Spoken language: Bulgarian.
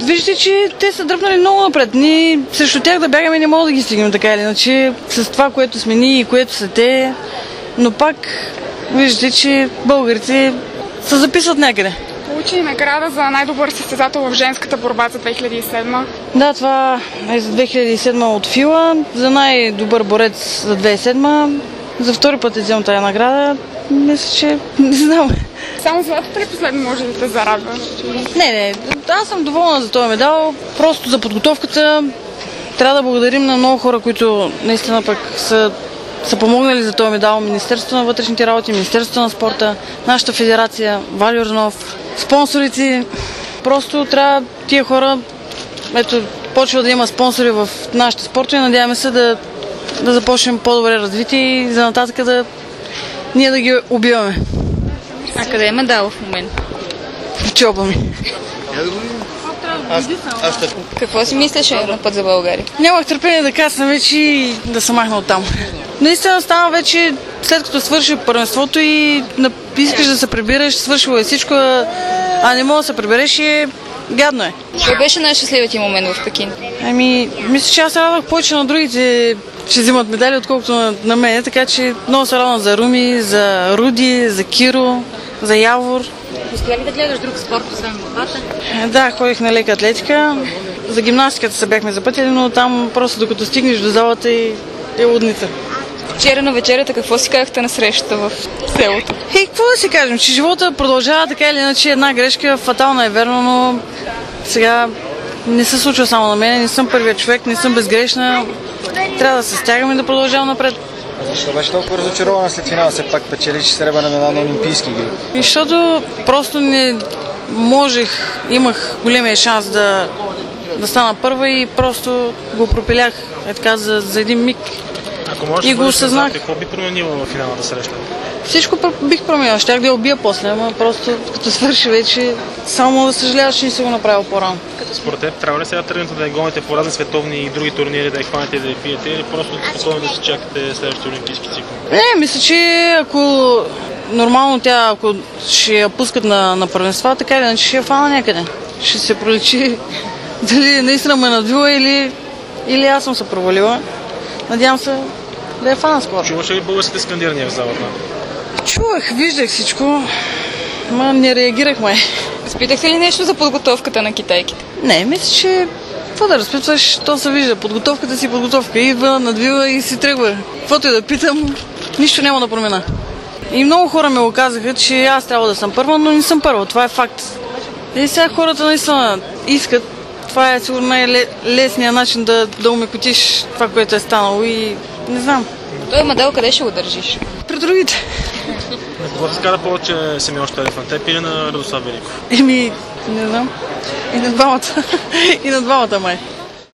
Вижте, че те са дръпнали много напред. Ние срещу тях да бягаме не можем да ги стигнем така или иначе. С това, което сме ние и което са те. Но пак виждате, че българите се записват някъде. Получи награда за най-добър състезател в женската борба за 2007. Да, това е за 2007 от Фила, за най-добър борец за 2007. За втори път вземам тази награда. Мисля, че не знам. Само златото ли последно може да те зарадва? Не, аз съм доволна за този медал. Просто за подготовката трябва да благодарим на много хора, които наистина пък са помогнали за този медал. Министерството на вътрешните работи, Министерството на спорта, нашата федерация, Валю Йорданов, спонсорите. Просто трябва тия хора, ето, почва да има спонсори в нашите спортове. Надяваме се да започнем по-добре развитие и за нататък ние да ги убиваме. А къде е медал в момента? В чоба ми. Какво си мислеше на път за България? Нямах търпение да кацна вече и да се махна оттам. Наистина стана вече, след като свърши първенството и искаш да се прибираш, свършило е всичко, а не мога да се прибереш и гадно е. Кой беше най-щастливият ти момент в Пекин? Мисля, че аз радвах повече на другите, ще взимат медали, отколкото на мен, така че много се радвам за Руми, за Руди, за Киро, за Явор. Успя ли да гледаш друг спорт, освен борбата? Да, ходих на лека атлетика. За гимнастиката се бяхме запътили, но там просто докато стигнеш до залата е лудница. Вчера на вечерята какво си казахте на срещата в селото? Какво да си кажем, че живота продължава така или иначе, една грешка, фатална е верно, но сега не се случва само на мен, не съм първият човек, не съм безгрешна. Трябва да се стягаме и да продължавам напред. Защо беше толкова разочарована след финала? Все пак печелиш сребърна медал на Олимпийски игри. Защото просто не можех, имах големия шанс да стана първа и просто го пропилях така за един миг. Ако можеш да бъдеш назад, какво би променила в финалната среща? Всичко бих променила. Щях да я убия после, ама просто като свърши вече, само да съжаляваш, че не си го направил по-рано. Според теб, трябва ли сега тръгнете да я гоните по разни световни и други турнири, да я хванете и да я пиете, или просто спокойно да си чакате следващия олимпийски цикъл? Не, мисля, че ако нормално ако ще я пускат на първенства, така или иначе ще я фана някъде. Ще се проличи дали наистина ме надвила или аз съм се провалила. Надявам се да я фана скоро. Чуваш ли българските скандирания в залата? Чувах, виждах всичко, но не реагирахме. Спитахте ли нещо за подготовката на китайките? Не, мисля, че какво да разпитваш, то се вижда. Подготовката си подготовка. Идва, надвива и си тръгва. Каквото и да питам, нищо няма да промена. И много хора ми го казаха, че аз трябва да съм първа, но не съм първа. Това е факт. И сега хората наистина искат. Това е сигурно най-лесният начин да умекотиш това, което е станало и не знам. Той медал къде ще го държиш? При другите. На кого се казва повече Симеон Щелев, на теб или на Радослав Великов? Не знам. И на двамата. И на двамата май.